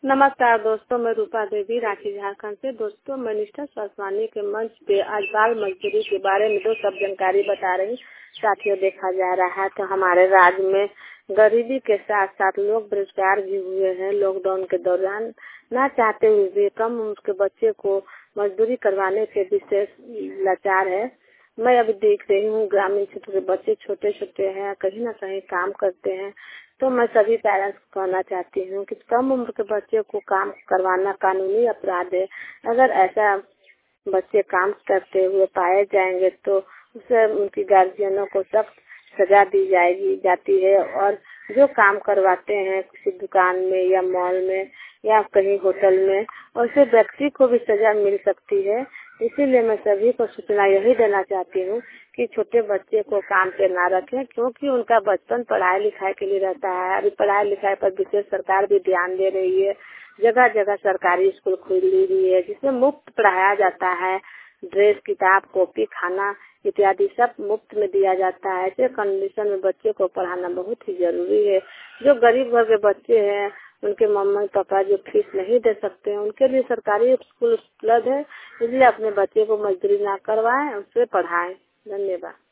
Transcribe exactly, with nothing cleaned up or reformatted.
नमस्कार दोस्तों, मैं रूपा देवी रांची झारखंड से। दोस्तों, मैं निष्ठा स्वास्थ्यवानी के मंच पे आज बाल मजदूरी के बारे में दो सब जानकारी बता रही। साथियों, देखा जा रहा है तो हमारे राज्य में गरीबी के साथ साथ लोग बेरोजगार भी हुए हैं। लॉकडाउन के दौरान ना चाहते हुए भी कम उम्र के बच्चे को मजदूरी करवाने के विशेष लाचार है। मैं अभी देख रही हूँ ग्रामीण क्षेत्र के बच्चे छोटे छोटे हैं, कहीं ना कहीं काम करते हैं। तो मैं सभी पेरेंट्स को कहना चाहती हूँ कि कम उम्र के बच्चे को काम करवाना कानूनी अपराध है। अगर ऐसा बच्चे काम करते हुए पाए जाएंगे तो उसे उनकी गार्जियनों को सख्त सजा दी जाएगी जाती है। और जो काम करवाते हैं किसी दुकान में या मॉल में या कहीं होटल में, उसे व्यक्ति को भी सजा मिल सकती है। इसीलिए मैं सभी को सूचना यही देना चाहती हूँ कि छोटे बच्चे को काम पे ना रखें, क्योंकि उनका बचपन पढ़ाई लिखाई के लिए रहता है। अभी पढ़ाई लिखाई पर विशेष सरकार भी ध्यान दे रही है। जगह जगह सरकारी स्कूल खुल रही है जिसमें मुफ्त पढ़ाया जाता है। ड्रेस, किताब, कॉपी, खाना इत्यादि सब मुफ्त में दिया जाता है। ऐसे कंडीशन में बच्चे को पढ़ाना बहुत ही जरूरी है। जो गरीब घर के बच्चे हैं, उनके मम्मी पापा जो फीस नहीं दे सकते हैं, उनके लिए सरकारी स्कूल उपलब्ध है। इसलिए अपने बच्चे को मजदूरी ना करवाएं, उससे पढ़ाएं। धन्यवाद।